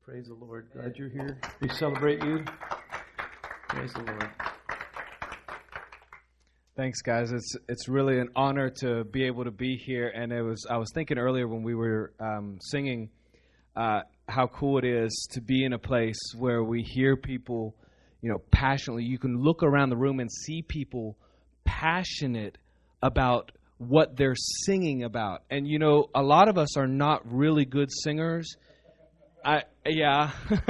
Praise the Lord. Glad you're here. We celebrate you. Praise the Lord. Thanks, guys. It's really an honor to be able to be here. And I was thinking earlier when we were singing how cool it is to be in a place where we hear people, passionately. You can look around the room and see people passionate about what they're singing about. And a lot of us are not really good singers. And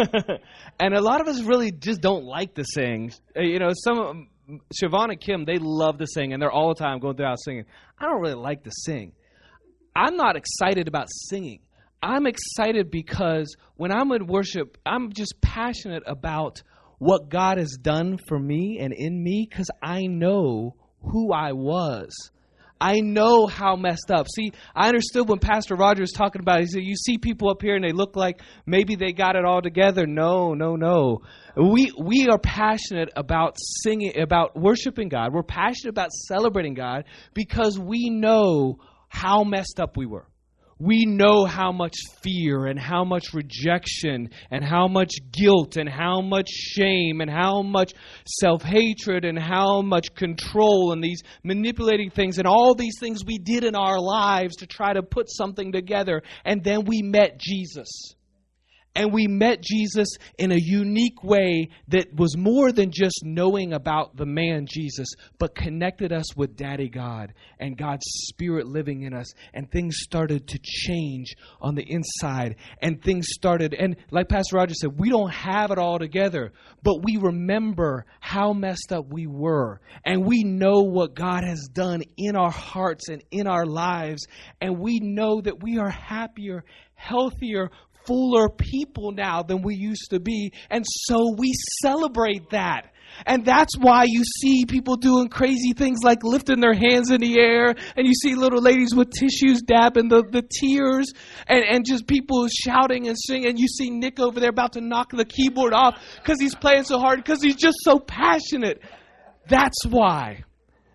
a lot of us really just don't like to sing. Some Siobhan and Kim, they love to sing, and they're all the time going throughout singing. I don't really like to sing. I'm not excited about singing. I'm excited because when I'm in worship, I'm just passionate about what God has done for me and in me because I know who I was. I know how messed up. See, I understood when Pastor Roger was talking about it. He said, you see people up here and they look like maybe they got it all together. No. We are passionate about singing, about worshiping God. We're passionate about celebrating God because we know how messed up we were. We know how much fear and how much rejection and how much guilt and how much shame and how much self-hatred and how much control and these manipulating things and all these things we did in our lives to try to put something together. And then we met Jesus. And we met Jesus in a unique way that was more than just knowing about the man Jesus, but connected us with Daddy God and God's Spirit living in us. And things started to change on the inside. And things started, and like Pastor Roger said, we don't have it all together, but we remember how messed up we were. And we know what God has done in our hearts and in our lives. And we know that we are happier, healthier, fuller people now than we used to be. And so we celebrate that. And that's why you see people doing crazy things like lifting their hands in the air. And you see little ladies with tissues dabbing the tears. And just people shouting and singing. And you see Nick over there about to knock the keyboard off because he's playing so hard because he's just so passionate. That's why.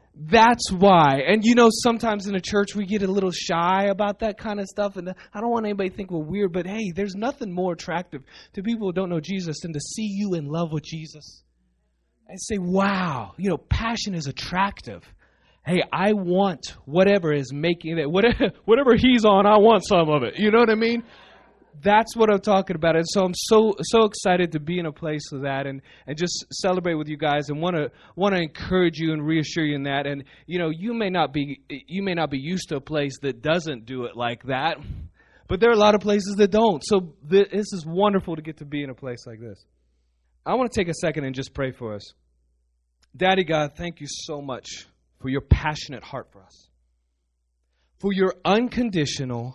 And sometimes in the church we get a little shy about that kind of stuff. And I don't want anybody to think we're weird, but hey, there's nothing more attractive to people who don't know Jesus than to see you in love with Jesus. And say, wow, passion is attractive. Hey, I want whatever is making it, whatever he's on, I want some of it. You know what I mean? That's what I'm talking about. And so I'm so excited to be in a place of that and just celebrate with you guys and want to encourage you and reassure you in that. And you may not be used to a place that doesn't do it like that, but there are a lot of places that don't. So this is wonderful to get to be in a place like this. I want to take a second and just pray for us. Daddy God, thank you so much for your passionate heart for us, for your unconditional,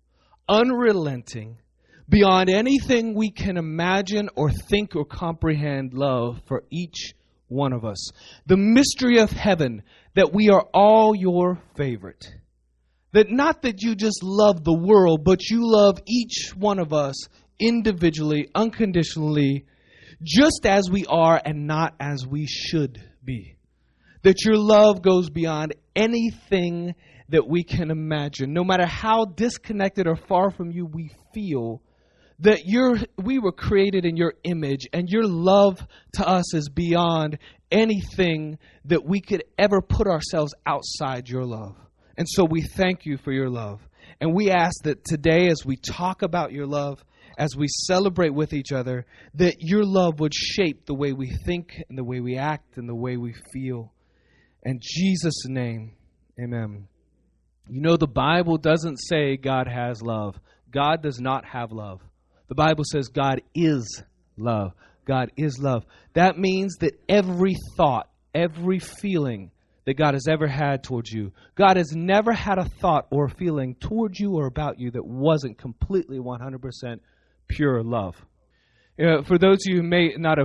unrelenting, beyond anything we can imagine or think or comprehend love for each one of us. The mystery of heaven, that we are all your favorite. That not that you just love the world, but you love each one of us individually, unconditionally, just as we are and not as we should be. That your love goes beyond anything that we can imagine. No matter how disconnected or far from you we feel, that we were created in your image, and your love to us is beyond anything that we could ever put ourselves outside your love. And so we thank you for your love. And we ask that today, as we talk about your love, as we celebrate with each other, that your love would shape the way we think and the way we act and the way we feel. In Jesus' name, amen. The Bible doesn't say God has love. God does not have love. The Bible says God is love. God is love. That means that every thought, every feeling that God has ever had towards you, God has never had a thought or a feeling towards you or about you that wasn't completely 100% pure love. For those of you who may not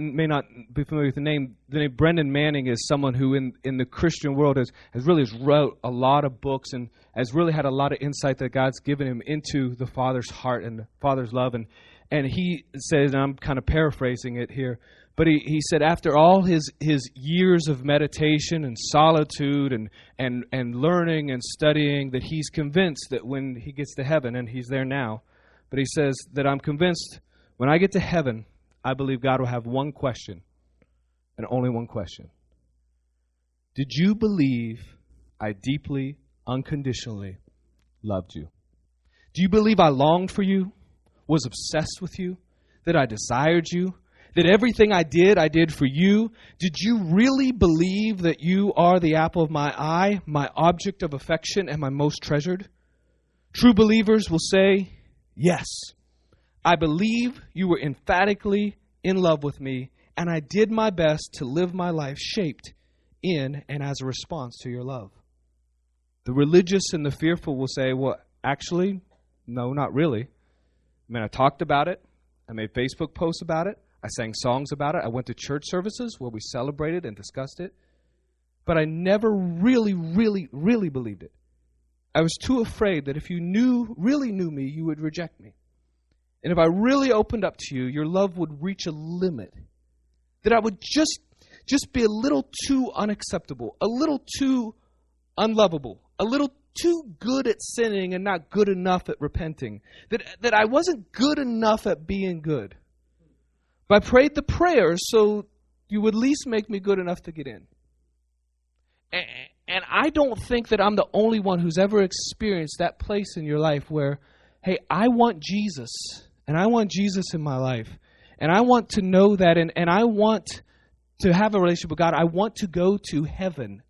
be familiar with the name Brennan Manning is someone who in the Christian world has really wrote a lot of books and has really had a lot of insight that God's given him into the Father's heart and the Father's love. And he says, and I'm kind of paraphrasing it here, but he said after all his years of meditation and solitude and learning and studying, that he's convinced that when he gets to heaven, and he's there now, but he says that I'm convinced When I get to heaven, I believe God will have one question, and only one question. Did you believe I deeply, unconditionally loved you? Do you believe I longed for you, was obsessed with you, that I desired you, that everything I did for you? Did you really believe that you are the apple of my eye, my object of affection, and my most treasured? True believers will say, yes, I believe you were emphatically in love with me, and I did my best to live my life shaped in and as a response to your love. The religious and the fearful will say, well, actually, no, not really. I mean, I talked about it. I made Facebook posts about it. I sang songs about it. I went to church services where we celebrated and discussed it. But I never really believed it. I was too afraid that if you really knew me, you would reject me. And if I really opened up to you, your love would reach a limit. That I would just be a little too unacceptable, a little too unlovable, a little too good at sinning and not good enough at repenting. That I wasn't good enough at being good. But I prayed the prayers so you would at least make me good enough to get in. And I don't think that I'm the only one who's ever experienced that place in your life where, hey, I want Jesus, and I want Jesus in my life, and I want to know that, and I want to have a relationship with God. I want to go to heaven.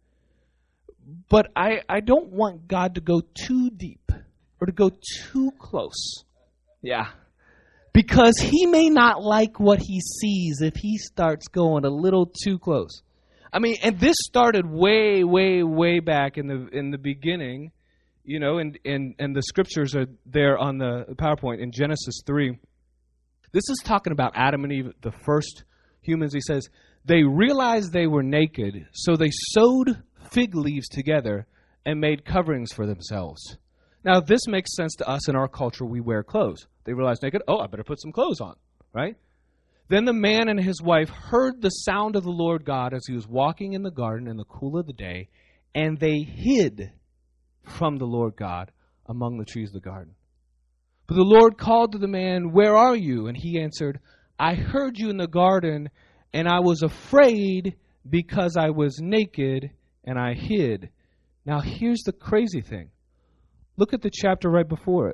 But I don't want God to go too deep or to go too close. Yeah. Because he may not like what he sees if he starts going a little too close. I mean, and this started way back in the beginning, you know, and the scriptures are there on the PowerPoint in Genesis 3. This is talking about Adam and Eve, the first humans. He says, they realized they were naked, so they sewed fig leaves together and made coverings for themselves. Now, this makes sense to us in our culture. We wear clothes. They realized naked, I better put some clothes on, right? Then the man and his wife heard the sound of the Lord God as he was walking in the garden in the cool of the day, and they hid from the Lord God among the trees of the garden. But the Lord called to the man, where are you? And he answered, I heard you in the garden, and I was afraid because I was naked, and I hid. Now here's the crazy thing. Look at the chapter right before it.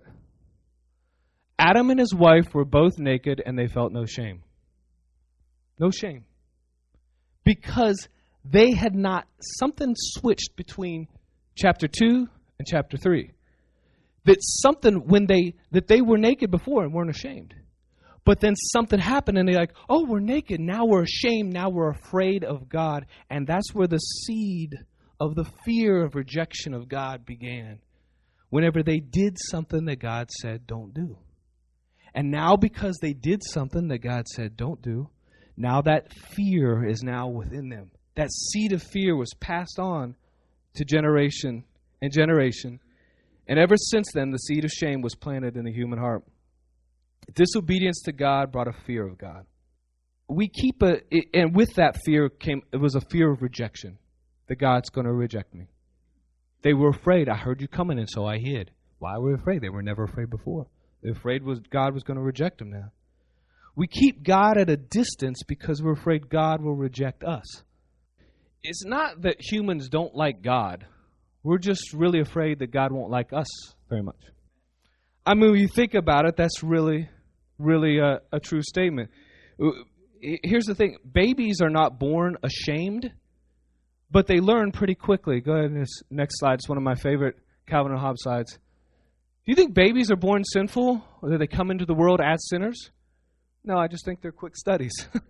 Adam and his wife were both naked, and they felt no shame. No shame. Because they had not, something switched between chapter 2 and chapter 3. That something, that they were naked before and weren't ashamed. But then something happened and they're like, oh, we're naked. Now we're ashamed. Now we're afraid of God. And that's where the seed of the fear of rejection of God began. Whenever they did something that God said don't do. And now because they did something that God said don't do, now that fear is now within them. That seed of fear was passed on to generation and generation. And ever since then, the seed of shame was planted in the human heart. Disobedience to God brought a fear of God. And with that fear it was a fear of rejection. That God's going to reject me. They were afraid. I heard you coming, and so I hid. Why were they afraid? They were never afraid before. They were afraid God was going to reject them now. We keep God at a distance because we're afraid God will reject us. It's not that humans don't like God. We're just really afraid that God won't like us very much. I mean, when you think about it, that's really a true statement. Here's the thing. Babies are not born ashamed, but they learn pretty quickly. Go ahead, this next slide. It's one of my favorite Calvin and Hobbes slides. Do you think babies are born sinful, or that they come into the world as sinners? No, I just think they're quick studies.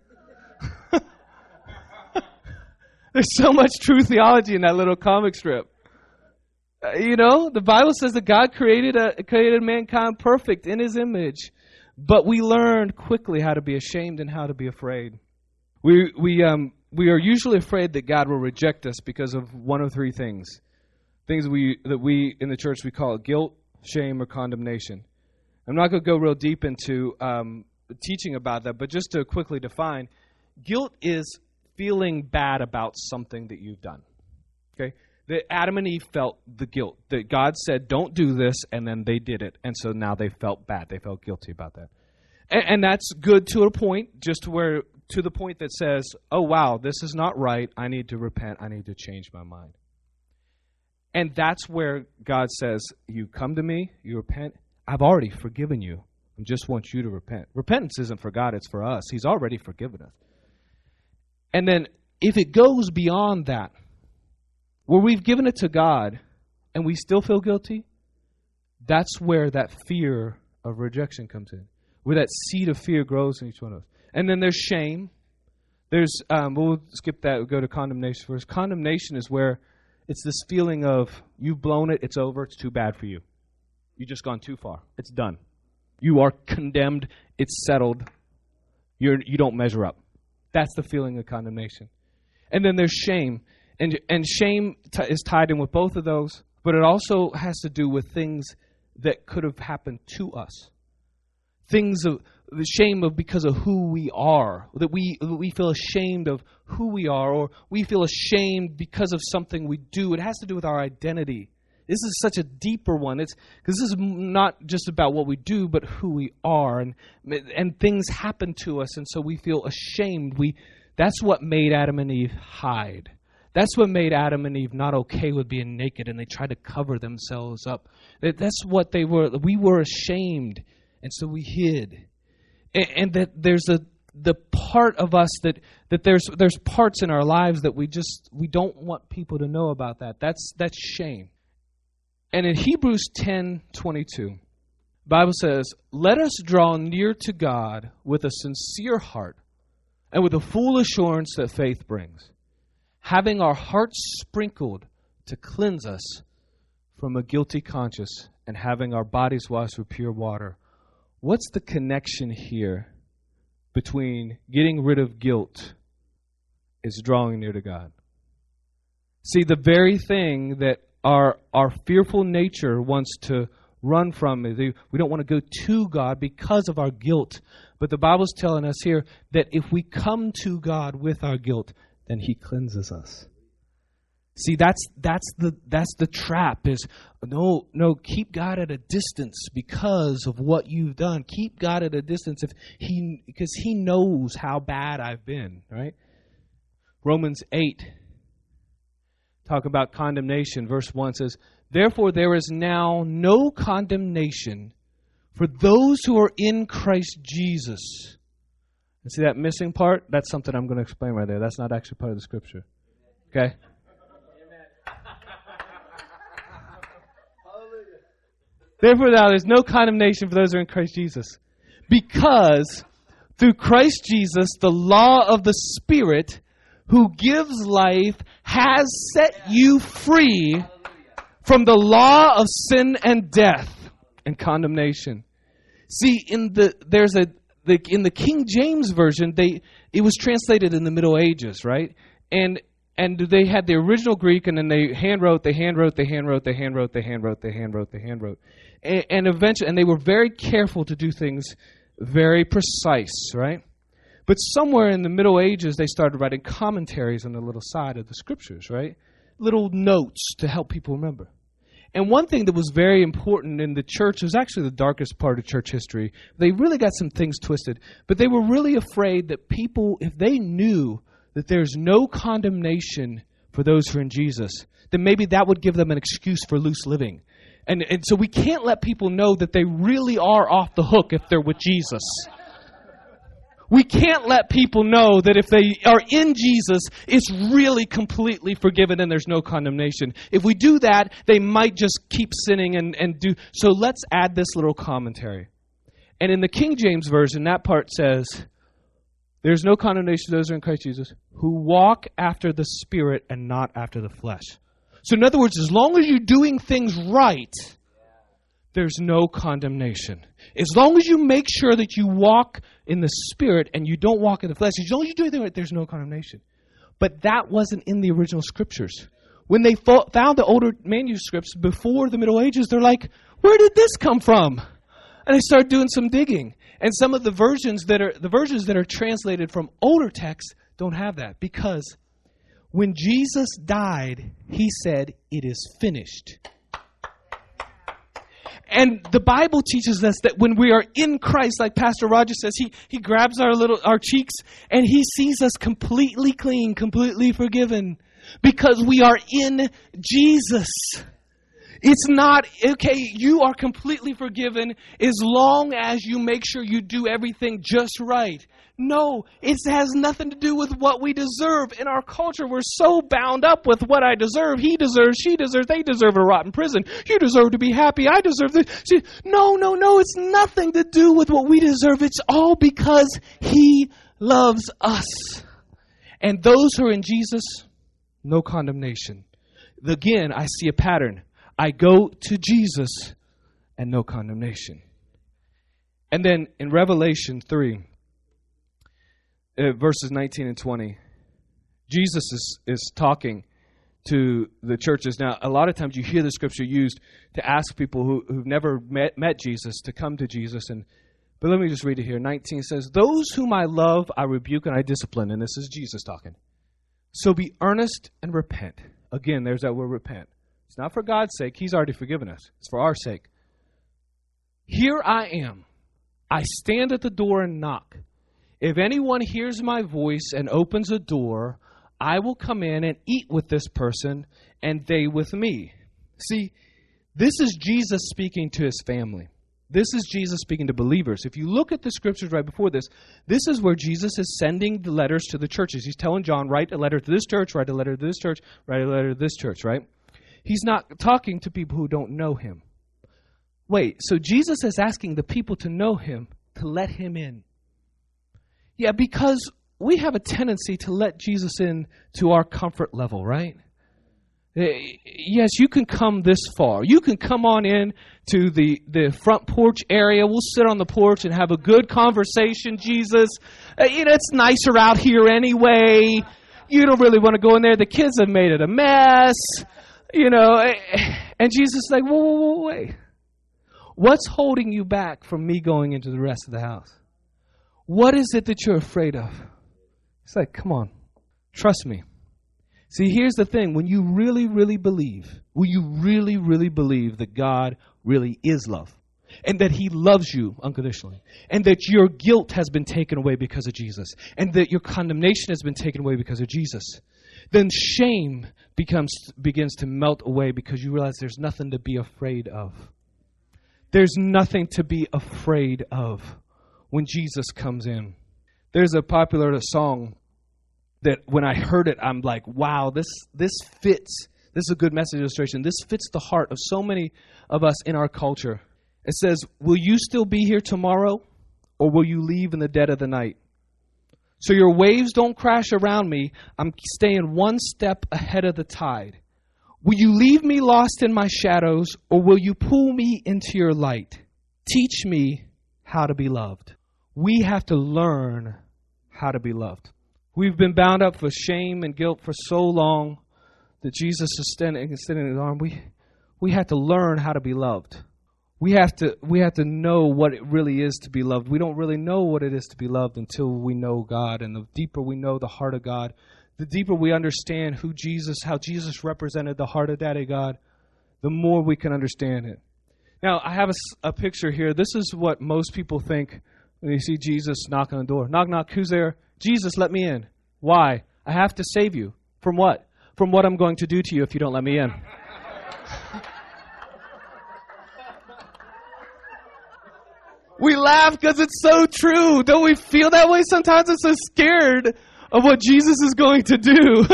There's so much true theology in that little comic strip. The Bible says that God created mankind perfect in his image, but we learned quickly how to be ashamed and how to be afraid. We are usually afraid that God will reject us because of one of three things. Things that we in the church we call guilt, shame, or condemnation. I'm not going to go real deep into teaching about that, but just to quickly define, guilt is feeling bad about something that you've done. Okay? That Adam and Eve felt the guilt. That God said, don't do this, and then they did it. And so now they felt bad. They felt guilty about that. And that's good to a point, just to the point that says, oh, wow, this is not right. I need to repent. I need to change my mind. And that's where God says, you come to me, you repent. I've already forgiven you. I just want you to repent. Repentance isn't for God, it's for us. He's already forgiven us. And then if it goes beyond that, where we've given it to God and we still feel guilty, that's where that fear of rejection comes in, where that seed of fear grows in each one of us. And then there's shame. There's we'll skip that. We'll go to condemnation first. Condemnation is where it's this feeling of you've blown it, it's over, it's too bad for you. You've just gone too far. It's done. You are condemned. It's settled. You don't measure up. That's the feeling of condemnation. And then there's shame. And shame is tied in with both of those, but it also has to do with things that could have happened to us. Things of the shame of because of who we are, that we feel ashamed of who we are, or we feel ashamed because of something we do. It has to do with our identity. This is such a deeper one. It's because this is not just about what we do, but who we are, and things happen to us, and so we feel ashamed. That's what made Adam and Eve hide. That's what made Adam and Eve not okay with being naked, and they tried to cover themselves up. That's what they were. We were ashamed, and so we hid. And that there's the part of us that there's parts in our lives that we don't want people to know about that. That's shame. And in Hebrews 10:22, the Bible says, "Let us draw near to God with a sincere heart and with a full assurance that faith brings, having our hearts sprinkled to cleanse us from a guilty conscience and having our bodies washed with pure water." What's the connection here between getting rid of guilt is drawing near to God? See, the very thing that our fearful nature wants to run from, we don't want to go to God because of our guilt. But the Bible's telling us here that if we come to God with our guilt, then He cleanses us. See, that's the trap is, no, keep God at a distance because of what you've done. Keep God at a distance because He knows how bad I've been, right? Romans 8 talk about condemnation. Verse 1 says, "Therefore there is now no condemnation for those who are in Christ Jesus." And see that missing part? That's something I'm going to explain right there. That's not actually part of the scripture. Okay? Therefore, now there's no condemnation for those who are in Christ Jesus. Because through Christ Jesus, the law of the Spirit who gives life has set you free from the law of sin and death and condemnation. See, in the King James Version, it was translated in the Middle Ages, right? And they had the original Greek, and then they handwrote. And eventually, and they were very careful to do things very precise, right? But somewhere in the Middle Ages, they started writing commentaries on the little side of the scriptures, right? Little notes to help people remember. And one thing that was very important in the church, it was actually the darkest part of church history. They really got some things twisted, but they were really afraid that people, if they knew that there's no condemnation for those who are in Jesus, then maybe that would give them an excuse for loose living. And so we can't let people know that they really are off the hook if they're with Jesus. We can't let people know that if they are in Jesus, it's really completely forgiven and there's no condemnation. If we do that, they might just keep sinning and do. So let's add this little commentary. And in the King James Version, that part says, "There's no condemnation to those who are in Christ Jesus, who walk after the Spirit and not after the flesh." So in other words, as long as you're doing things right, there's no condemnation. As long as you make sure that you walk in the Spirit and you don't walk in the flesh, as long as you do anything right, there's no condemnation. But that wasn't in the original scriptures. When they found the older manuscripts before the Middle Ages, they're like, where did this come from? And they started doing some digging. And some of the versions that are translated from older texts don't have that, because when Jesus died, He said, "It is finished." And the Bible teaches us that when we are in Christ, like Pastor Roger says, he grabs our cheeks and he sees us completely clean, completely forgiven, because we are in Jesus. It's not, okay, you are completely forgiven as long as you make sure you do everything just right. No, it has nothing to do with what we deserve. In our culture, we're so bound up with what I deserve. He deserves, she deserves, they deserve a rotten prison. You deserve to be happy. I deserve this. No. It's nothing to do with what we deserve. It's all because He loves us. And those who are in Jesus, no condemnation. Again, I see a pattern. I go to Jesus and no condemnation. And then in Revelation 3, verses 19 and 20, Jesus is talking to the churches. Now, a lot of times you hear the scripture used to ask people who've never met Jesus to come to Jesus. But let me just read it here. 19 says, "Those whom I love, I rebuke and I discipline." And this is Jesus talking. "So be earnest and repent." Again, there's that word repent. It's not for God's sake. He's already forgiven us. It's for our sake. "Here I am. I stand at the door and knock. If anyone hears my voice and opens a door, I will come in and eat with this person and they with me." See, this is Jesus speaking to his family. This is Jesus speaking to believers. If you look at the scriptures right before this, this is where Jesus is sending the letters to the churches. He's telling John, write a letter to this church, write a letter to this church, write a letter to this church, right? He's not talking to people who don't know him. Wait, so Jesus is asking the people to know him, to let him in. Yeah, because we have a tendency to let Jesus in to our comfort level, right? Yes, you can come this far. You can come on in to the front porch area. We'll sit on the porch and have a good conversation, Jesus. It's nicer out here anyway. You don't really want to go in there. The kids have made it a mess. And Jesus is like, whoa, wait. What's holding you back from me going into the rest of the house? What is it that you're afraid of? It's like, come on, trust me. See, here's the thing. When you really, really believe, that God really is love, and that He loves you unconditionally, and that your guilt has been taken away because of Jesus, and that your condemnation has been taken away because of Jesus, then shame begins to melt away because you realize there's nothing to be afraid of. There's nothing to be afraid of when Jesus comes in. There's a popular song that when I heard it, I'm like, wow, this fits. This is a good message illustration. This fits the heart of so many of us in our culture. It says, "Will you still be here tomorrow, or will you leave in the dead of the night? So your waves don't crash around me. I'm staying one step ahead of the tide. Will you leave me lost in my shadows, or will you pull me into your light? Teach me how to be loved." We have to learn how to be loved. We've been bound up with shame and guilt for so long that Jesus is extending his arm. We have to learn how to be loved. We have to know what it really is to be loved. We don't really know what it is to be loved until we know God. And the deeper we know the heart of God, the deeper we understand how Jesus represented the heart of Daddy God, the more we can understand it. Now, I have a picture here. This is what most people think when you see Jesus knocking on the door. Knock, knock, who's there? Jesus, let me in. Why? I have to save you. From what? From what I'm going to do to you if you don't let me in. We laugh because it's so true. Don't we feel that way sometimes? I'm so scared of what Jesus is going to do.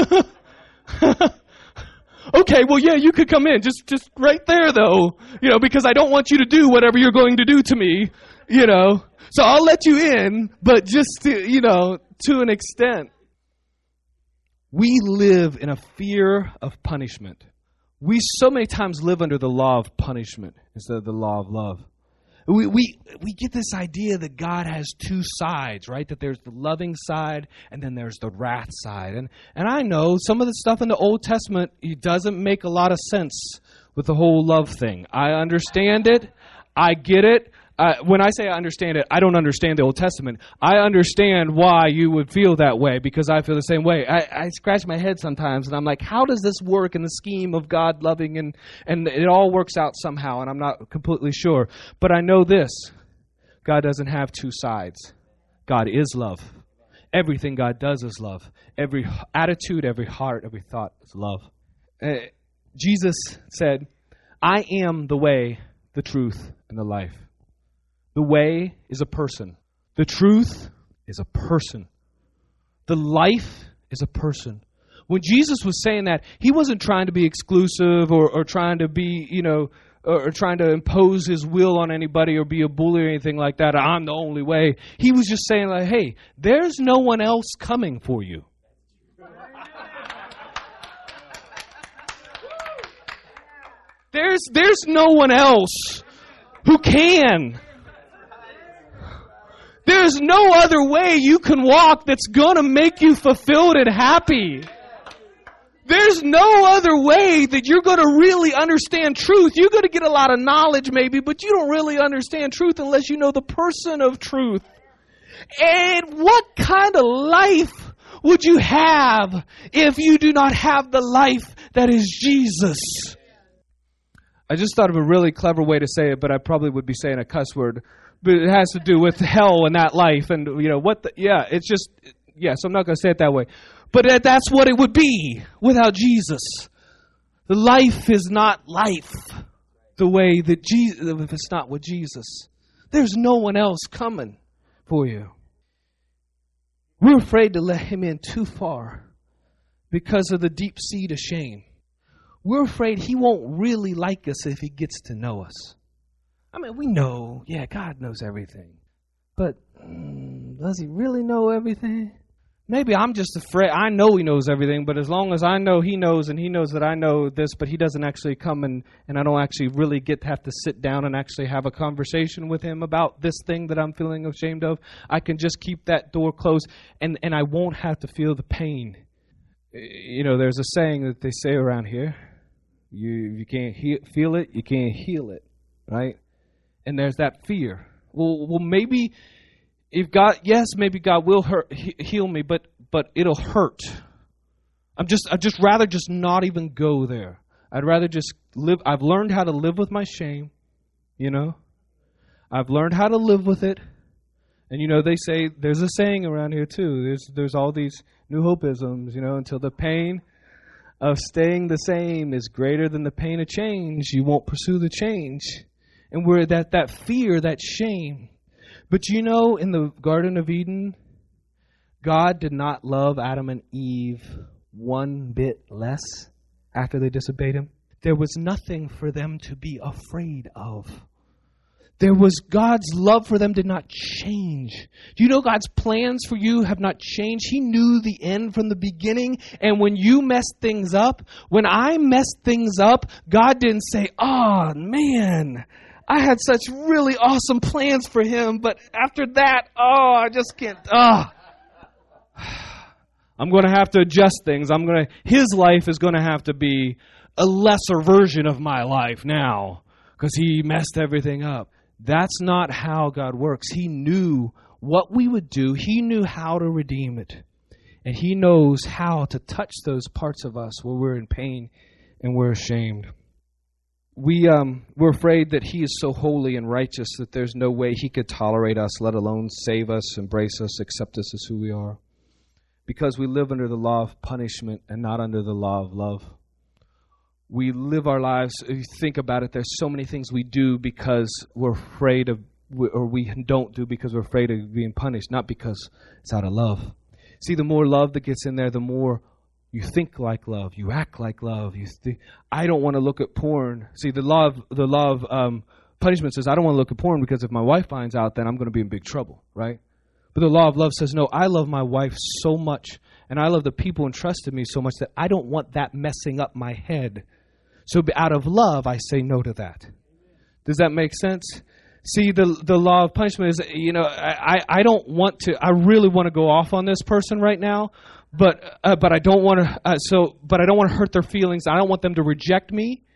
Okay, well, yeah, you could come in. Just right there, though. Because I don't want you to do whatever you're going to do to me. So I'll let you in, but just to an extent. We live in a fear of punishment. We so many times live under the law of punishment instead of the law of love. We get this idea that God has two sides, right? That there's the loving side and then there's the wrath side. And I know some of the stuff in the Old Testament, it doesn't make a lot of sense with the whole love thing. I understand it. I get it. when I say I understand it, I don't understand the Old Testament. I understand why you would feel that way, because I feel the same way. I scratch my head sometimes, and I'm like, how does this work in the scheme of God loving, and it all works out somehow, and I'm not completely sure. But I know this: God doesn't have two sides. God is love. Everything God does is love. Every attitude, every heart, every thought is love. Jesus said, I am the way, the truth, and the life. The way is a person. The truth is a person. The life is a person. When Jesus was saying that, he wasn't trying to be exclusive or trying to be, or trying to impose his will on anybody or be a bully or anything like that. I'm the only way. He was just saying, like, hey, there's no one else coming for you. There's no one else who can. There's no other way you can walk that's going to make you fulfilled and happy. There's no other way that you're going to really understand truth. You're going to get a lot of knowledge maybe, but you don't really understand truth unless you know the person of truth. And what kind of life would you have if you do not have the life that is Jesus? I just thought of a really clever way to say it, but I probably would be saying a cuss word. But it has to do with hell and that life, and so I'm not going to say it that way. But that's what it would be without Jesus. The life is not life the way that Jesus, if it's not with Jesus. There's no one else coming for you. We're afraid to let him in too far because of the deep seed of shame. We're afraid he won't really like us if he gets to know us. I mean, we know, God knows everything. But does he really know everything? Maybe I'm just afraid. I know he knows everything, but as long as I know he knows and he knows that I know this, but he doesn't actually come and I don't actually really get to have to sit down and actually have a conversation with him about this thing that I'm feeling ashamed of, I can just keep that door closed and I won't have to feel the pain. There's a saying that they say around here. You can't feel it, you can't heal it, right? And there's that fear. Well, maybe maybe God will heal me, but it'll hurt. I'd just rather just not even go there. I'd rather just live. I've learned how to live with my shame, I've learned how to live with it. And they say, there's a saying around here too. There's all these New Hope-isms, until the pain of staying the same is greater than the pain of change, you won't pursue the change. And we're that fear, that shame. But in the Garden of Eden, God did not love Adam and Eve one bit less after they disobeyed him. There was nothing for them to be afraid of. God's love for them did not change. Do you know God's plans for you have not changed? He knew the end from the beginning. And when you messed things up, when I messed things up, God didn't say, oh man, I had such really awesome plans for him, but after that, I just can't. I'm going to have to adjust things. His life is going to have to be a lesser version of my life now because he messed everything up. That's not how God works. He knew what we would do. He knew how to redeem it. And he knows how to touch those parts of us where we're in pain and we're ashamed. We're afraid that he is so holy and righteous that there's no way he could tolerate us, let alone save us, embrace us, accept us as who we are. Because we live under the law of punishment and not under the law of love. We live our lives, if you think about it, there's so many things we do because we're afraid of, or we don't do because we're afraid of being punished, not because it's out of love. See, the more love that gets in there, the more you think like love, you act like love. I don't want to look at porn. See, the law of punishment says I don't want to look at porn because if my wife finds out, then I'm going to be in big trouble, right? But the law of love says, no, I love my wife so much, and I love the people entrusted me so much that I don't want that messing up my head. So out of love, I say no to that. Does that make sense? See, the law of punishment is, I don't want to. I really want to go off on this person right now, but I don't want to. But I don't want to hurt their feelings. I don't want them to reject me.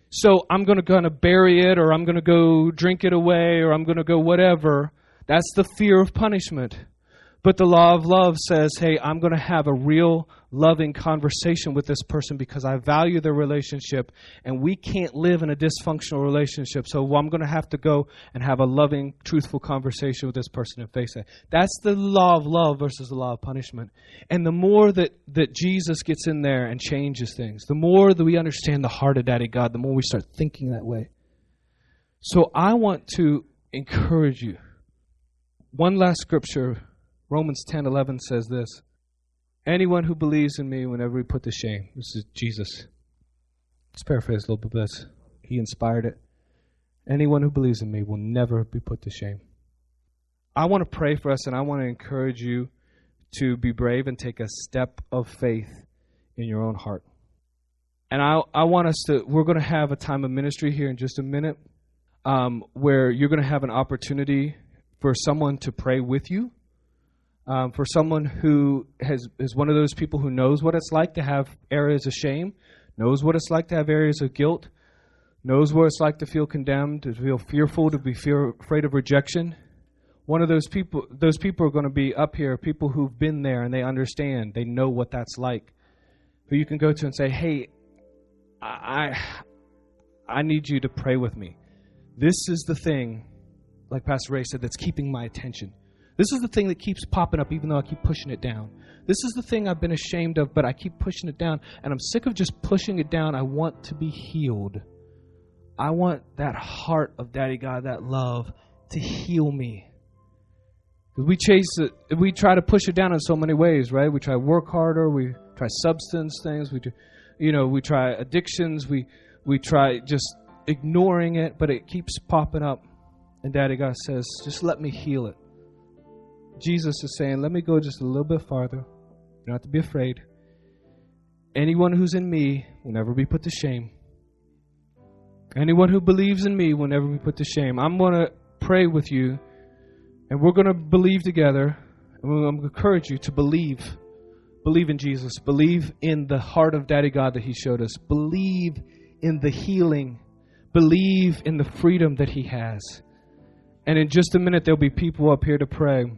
So I'm going to bury it, or I'm going to go drink it away, or I'm going to go whatever. That's the fear of punishment. But the law of love says, hey, I'm going to have a real loving conversation with this person because I value their relationship, and we can't live in a dysfunctional relationship. So I'm going to have to go and have a loving, truthful conversation with this person and face it. That's the law of love versus the law of punishment. And the more that Jesus gets in there and changes things, the more that we understand the heart of Daddy God, the more we start thinking that way. So I want to encourage you. One last scripture, Romans 10:11 says this. Anyone who believes in me will never be put to shame. This is Jesus. Let's paraphrase a little bit, but he inspired it. Anyone who believes in me will never be put to shame. I want to pray for us, and I want to encourage you to be brave and take a step of faith in your own heart. And I want us to, we're going to have a time of ministry here in just a minute where you're going to have an opportunity for someone to pray with you. For someone who is one of those people who knows what it's like to have areas of shame, knows what it's like to have areas of guilt, knows what it's like to feel condemned, to feel fearful, to be afraid of rejection. One of those people are going to be up here, people who've been there and they understand, they know what that's like. Who you can go to and say, hey, I need you to pray with me. This is the thing, like Pastor Ray said, that's keeping my attention. This is the thing that keeps popping up even though I keep pushing it down. This is the thing I've been ashamed of, but I keep pushing it down. And I'm sick of just pushing it down. I want to be healed. I want that heart of Daddy God, that love, to heal me. Because we chase it, we try to push it down in so many ways, right? We try to work harder. We try substance things. We try addictions. We try just ignoring it, but it keeps popping up. And Daddy God says, just let me heal it. Jesus is saying, let me go just a little bit farther. You don't have to be afraid. Anyone who's in me will never be put to shame. Anyone who believes in me will never be put to shame. I'm going to pray with you, and we're going to believe together. And I'm going to encourage you to believe. Believe in Jesus. Believe in the heart of Daddy God that He showed us. Believe in the healing. Believe in the freedom that He has. And in just a minute, there'll be people up here to pray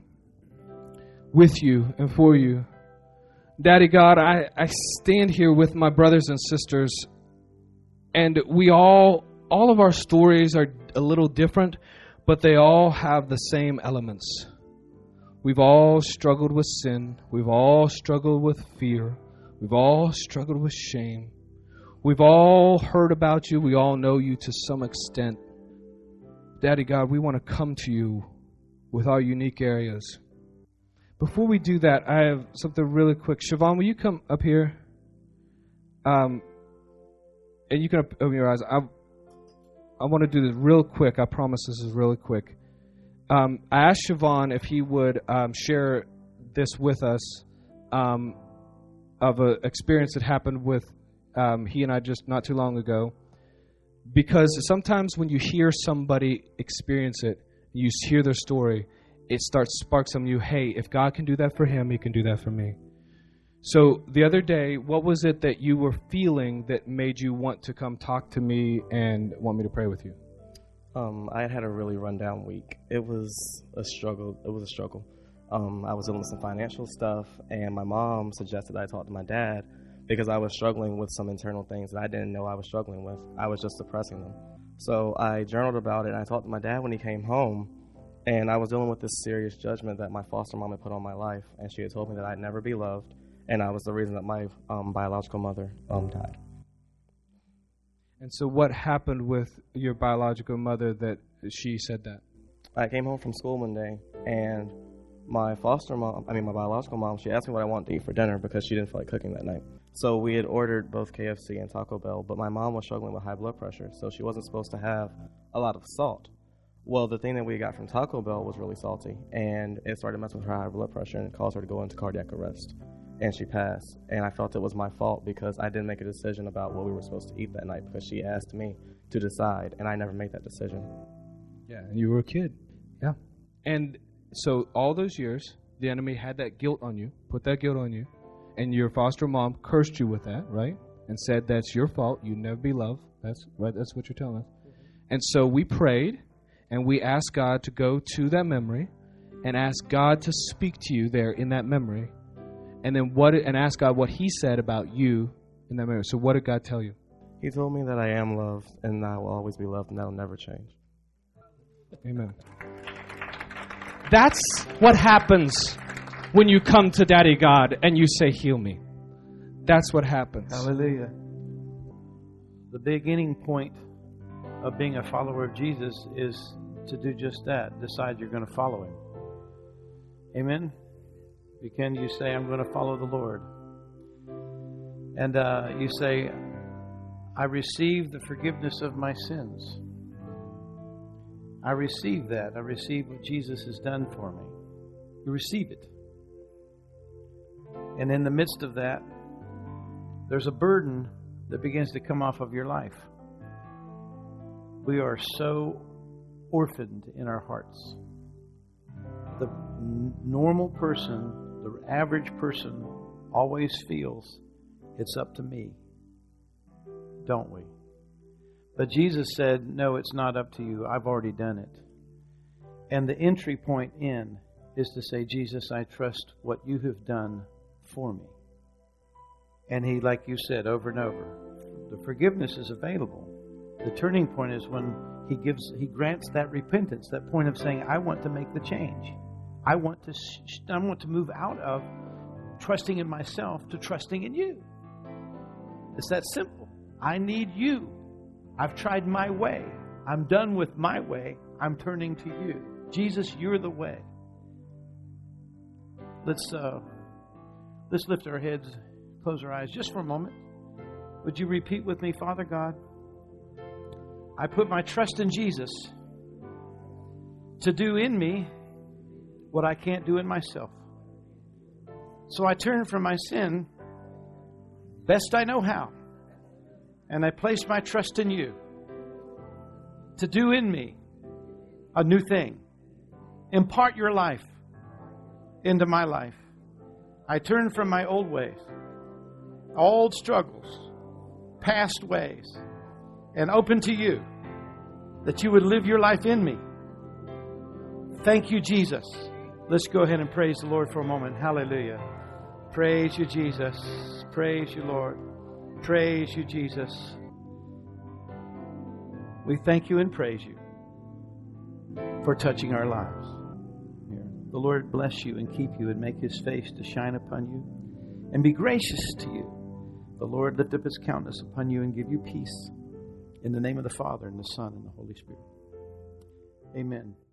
with you and for you. Daddy God, I stand here with my brothers and sisters, and we all of our stories are a little different, but they all have the same elements. We've all struggled with sin. We've all struggled with fear. We've all struggled with shame. We've all heard about you. We all know you to some extent. Daddy God, we want to come to you with our unique areas. Before we do that, I have something really quick. Siobhan, will you come up here? And you can open your eyes. I want to do this real quick. I promise this is really quick. I asked Siobhan if he would share this with us of an experience that happened with he and I just not too long ago. Because sometimes when you hear somebody experience it, you hear their story, it sparks some you, hey, if God can do that for him, He can do that for me. So the other day, what was it that you were feeling that made you want to come talk to me and want me to pray with you? I had a really rundown week. It was a struggle. I was dealing with some financial stuff, and my mom suggested I talk to my dad because I was struggling with some internal things that I didn't know I was struggling with. I was just suppressing them. So I journaled about it, and I talked to my dad when he came home. And I was dealing with this serious judgment that my foster mom had put on my life. And she had told me that I'd never be loved. And I was the reason that my biological mother died. And so what happened with your biological mother that she said that? I came home from school one day, and my biological mom, she asked me what I wanted to eat for dinner because she didn't feel like cooking that night. So we had ordered both KFC and Taco Bell, but my mom was struggling with high blood pressure, so she wasn't supposed to have a lot of salt. Well, the thing that we got from Taco Bell was really salty, and it started messing with her high blood pressure and caused her to go into cardiac arrest. And she passed. And I felt it was my fault because I didn't make a decision about what we were supposed to eat that night because she asked me to decide, and I never made that decision. Yeah, and you were a kid. Yeah. And so all those years, the enemy had that guilt on you, put that guilt on you, and your foster mom cursed you with that, right? And said that's your fault, you'd never be loved. That's right. That's what you're telling us. And so we prayed, and we asked God to go to that memory, and ask God to speak to you there in that memory, and then ask God what He said about you in that memory. So what did God tell you? He told me that I am loved and I will always be loved, and that will never change. Amen. That's what happens when you come to Daddy God and you say, heal me. That's what happens. Hallelujah. The beginning point of being a follower of Jesus is to do just that. Decide you're going to follow Him. Amen? You say, I'm going to follow the Lord. And you say, I receive the forgiveness of my sins. I receive that. I receive what Jesus has done for me. You receive it. And in the midst of that, there's a burden that begins to come off of your life. We are so orphaned in our hearts. The normal person, the average person, always feels it's up to me. Don't we? But Jesus said, no, it's not up to you. I've already done it. And the entry point in is to say, Jesus, I trust what you have done for me. And He, like you said, over and over, the forgiveness is available. The turning point is when He grants that repentance, that point of saying, I want to make the change. I want to move out of trusting in myself to trusting in you. It's that simple. I need you. I've tried my way. I'm done with my way. I'm turning to you. Jesus, you're the way. Let's lift our heads, close our eyes just for a moment. Would you repeat with me, Father God? I put my trust in Jesus to do in me what I can't do in myself. So I turn from my sin best I know how. And I place my trust in you to do in me a new thing. Impart your life into my life. I turn from my old ways, old struggles, past ways, and open to you that you would live your life in me. Thank you, Jesus. Let's go ahead and praise the Lord for a moment. Hallelujah. Praise you, Jesus. Praise you, Lord. Praise you, Jesus. We thank you and praise you for touching our lives. The Lord bless you and keep you and make His face to shine upon you and be gracious to you. The Lord lift up His countenance upon you and give you peace. In the name of the Father and the Son and the Holy Spirit. Amen.